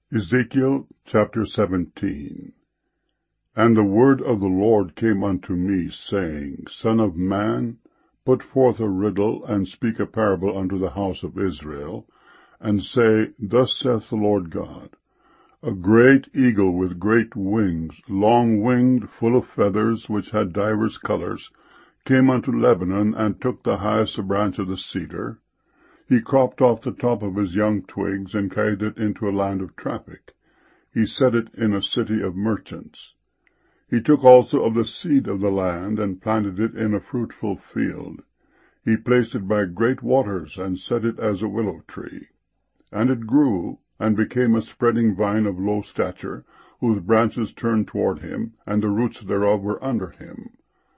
Ezekiel chapter 17. And the word of the Lord came unto me, saying, Son of man, put forth a riddle, and speak a parable unto the house of Israel, and say, Thus saith the Lord God, A great eagle with great wings, long-winged, full of feathers, which had divers colours, came unto Lebanon, and took the highest branch of the cedar. He cropped off the top of his young twigs, and carried it into a land of traffic. He set it in a city of merchants. He took also of the seed of the land, and planted it in a fruitful field. He placed it by great waters, and set it as a willow tree. And it grew, and became a spreading vine of low stature, whose branches turned toward him, and the roots thereof were under him.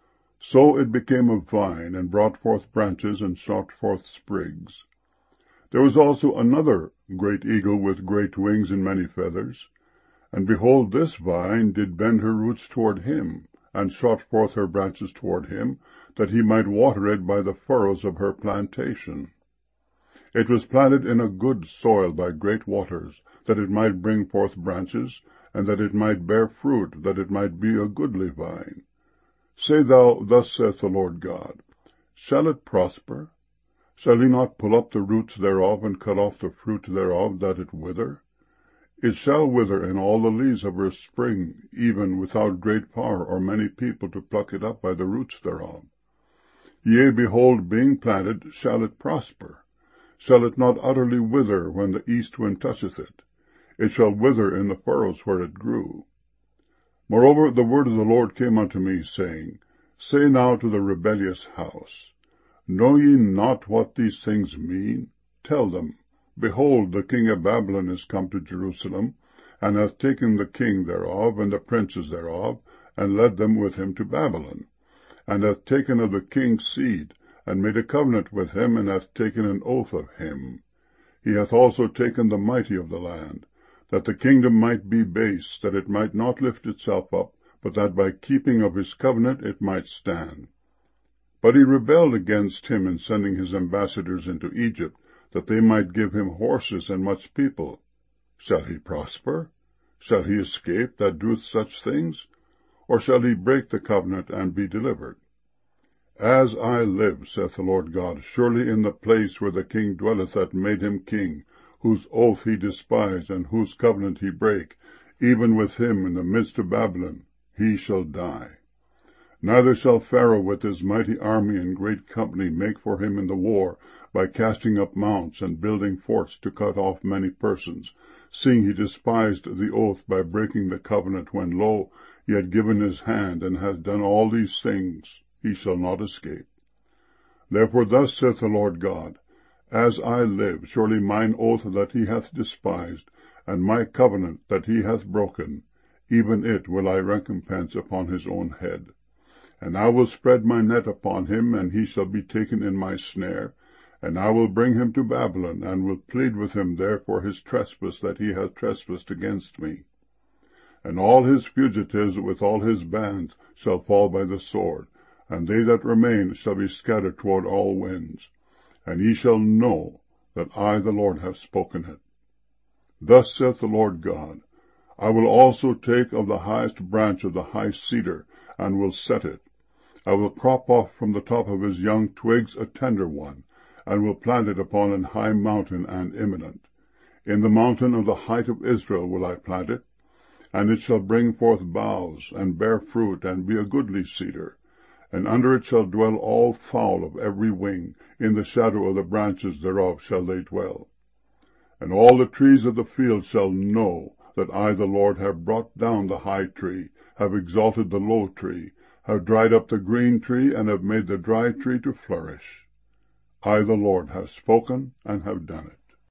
So it became a vine, and brought forth branches, and shot forth sprigs. There was also another great eagle with great wings and many feathers. And behold, this vine did bend her roots toward him, and shot forth her branches toward him, that he might water it by the furrows of her plantation. It was planted in a good soil by great waters, that it might bring forth branches, and that it might bear fruit, that it might be a goodly vine. Say thou, Thus saith the Lord God, Shall it prosper? Shall he not pull up the roots thereof, and cut off the fruit thereof, that it wither? It shall wither in all the leaves of her spring, even without great power or many people to pluck it up by the roots thereof. Yea, behold, being planted, shall it prosper? Shall it not utterly wither when the east wind toucheth it? It shall wither in the furrows where it grew. Moreover, the word of the Lord came unto me, saying, Say now to the rebellious house, Know ye not what these things mean? Tell them, Behold, the king of Babylon is come to Jerusalem, and hath taken the king thereof, and the princes thereof, and led them with him to Babylon, and hath taken of the king's seed, and made a covenant with him, and hath taken an oath of him. He hath also taken the mighty of the land, that the kingdom might be base, that it might not lift itself up, but that by keeping of his covenant it might stand. But he rebelled against him in sending his ambassadors into Egypt, that they might give him horses and much people. Shall he prosper? Shall he escape that doeth such things? Or shall he break the covenant and be delivered? As I live, saith the Lord God, surely in the place where the king dwelleth that made him king, whose oath he despised, and whose covenant he brake, even with him in the midst of Babylon, he shall die. Neither shall Pharaoh with his mighty army and great company make for him in the war, by casting up mounts and building forts to cut off many persons, seeing he despised the oath by breaking the covenant, when, lo, he had given his hand, and hath done all these things, he shall not escape. Therefore thus saith the Lord God, As I live, surely mine oath that he hath despised, and my covenant that he hath broken, even it will I recompense upon his own head. And I will spread my net upon him, and he shall be taken in my snare, and I will bring him to Babylon, and will plead with him there for his trespass that he hath trespassed against me. And all his fugitives with all his bands shall fall by the sword, and they that remain shall be scattered toward all winds. And ye shall know that I the Lord have spoken it. Thus saith the Lord God, I will also take of the highest branch of the high cedar, and will set it. I will crop off from the top of his young twigs a tender one, and will plant it upon an high mountain and eminent. In the mountain of the height of Israel will I plant it, and it shall bring forth boughs, and bear fruit, and be a goodly cedar. And under it shall dwell all fowl of every wing, in the shadow of the branches thereof shall they dwell. And all the trees of the field shall know that I the Lord have brought down the high tree, have exalted the low tree, have dried up the green tree, and have made the dry tree to flourish. I the Lord have spoken and have done it.